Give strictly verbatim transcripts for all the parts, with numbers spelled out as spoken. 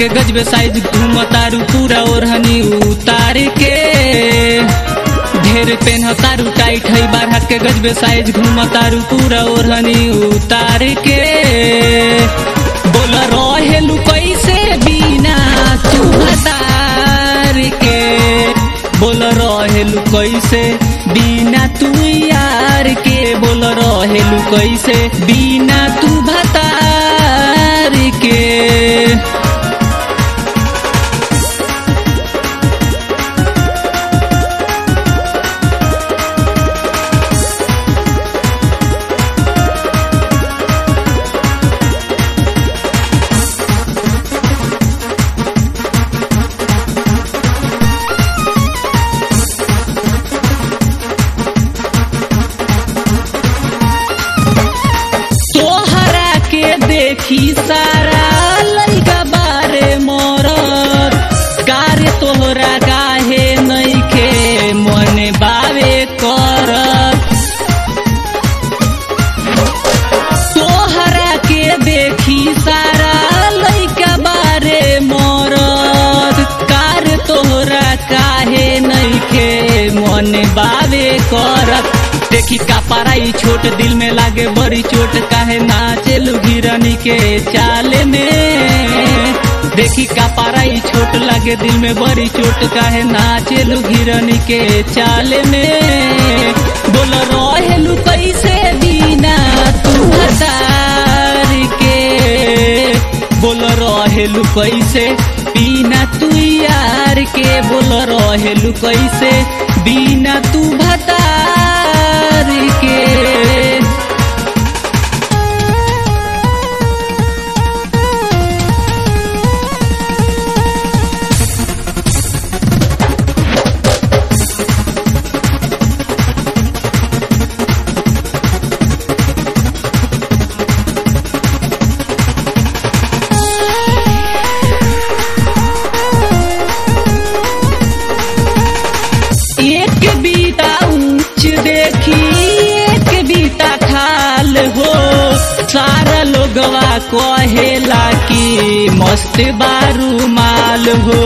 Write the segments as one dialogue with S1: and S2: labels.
S1: के गजबे साइज घूमतारू पूरा ओढ़नी उतार के। ढेर पेन तारू टाइट है बारह के गजबे साइज घूमतारू पूरा ओढ़नी उतार के। बोल रहेलू कैसे बिना तू भतार के, बोल रहेलू कैसे बिना तू यार के, बोल रहेलू कैसे बिना तू भतार के। देखी सारा लइका बारे मोरत कार्य तोहरा काहे नइखे मन बावे करत। तोहरा के देखी सारा लइका बारे मोरत कार्य तोहरा काहे नइखे मन बावे करत। देखी का पाराई छोट दिल में लागे बड़ी चोट काहे नाचेलू हिरनी के चाल में। देखी का पाराई छोट लागे दिल में बड़ी चोट काहे नाचेलू हिरनी के चाल में। बोल रहेलू कैसे बिना तू भतार के, बोल रहेलू कैसे बिना तू यार के, बोल रहेलू कैसे बिना तू भतार के। एक बीता ऊंच देखी एक बीता खाल हो, सारा लोगवा कहेला कि मस्त बारू माल हो।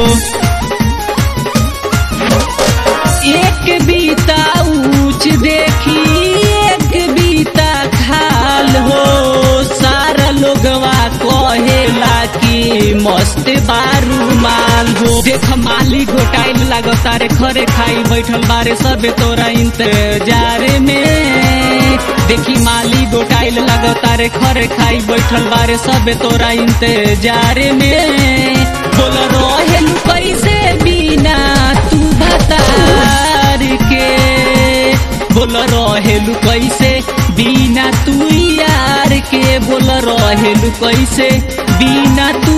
S1: एक बीता ऊंच देखी एक बीता खाल हो, सारा लोगवा कहेला कि मस्त बारू माल हो। देख माली घोटाइल लागो तारे खरे खाई बैठल बारे सबे तोरा इंतजार में। देखी माली घोटाइल लागो तारे खरे खाई बैठल बारे सबे तोरा इंतजार में। बोल रहेलू कैसे बिना तू भतार के, बोल रहेलू कैसे बिना तू यार के, बोल रहेलू कैसे बिना तू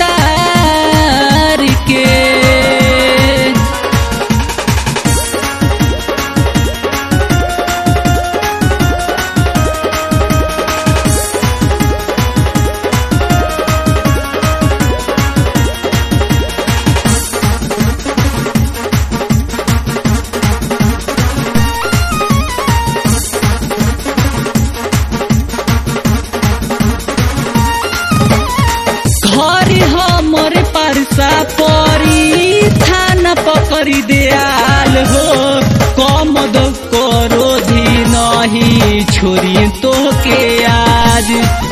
S1: भतार के। हमरे परसा परी थाना पकड़ी दयाल हो, कम दो करो धी नहीं छोरी तो के आज।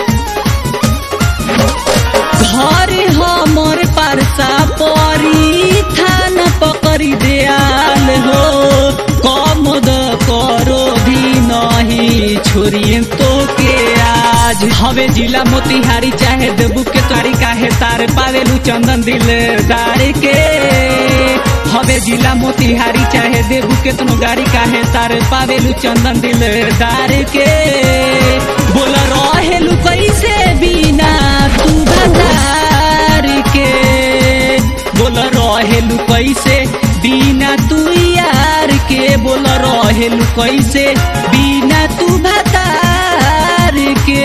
S1: घर हमरे परसा परी थाना पकड़ी दयाल हो, कम दो करो धी नहीं छोरी तो के आज। हवे जिला मोतिहारी चाहे देबू के तारी काहे तार पावेलू चंदन दिलदार के। हवे जिला मोतिहारी चाहे देबू के तनु गाड़ी काहे तार पावेलू चंदन दिलदार के। बोल रहेलू कैसे बिना तू भतार के, बोल रहेलू कैसे बिना तू यार के, बोल रहेलू कैसे बिना तू भतार के।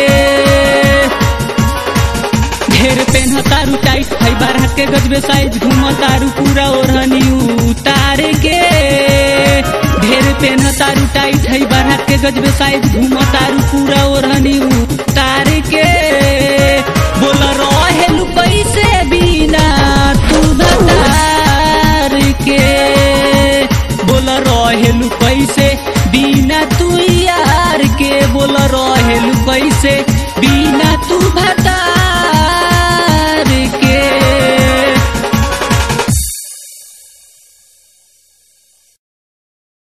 S1: ढेर पेन तारू टाइट है बारह के गजबे साइज घूमतारू पूरा ओढ़नी उतार के। ढेर पेन तारू टाइट है बारह के गजबे साइज घूमतारू पूरा ओढ़नी उतार के। बोल रहेलू कैसे बिना कैसे बिना तू यार के बोल रहेलू कैसे बिना तू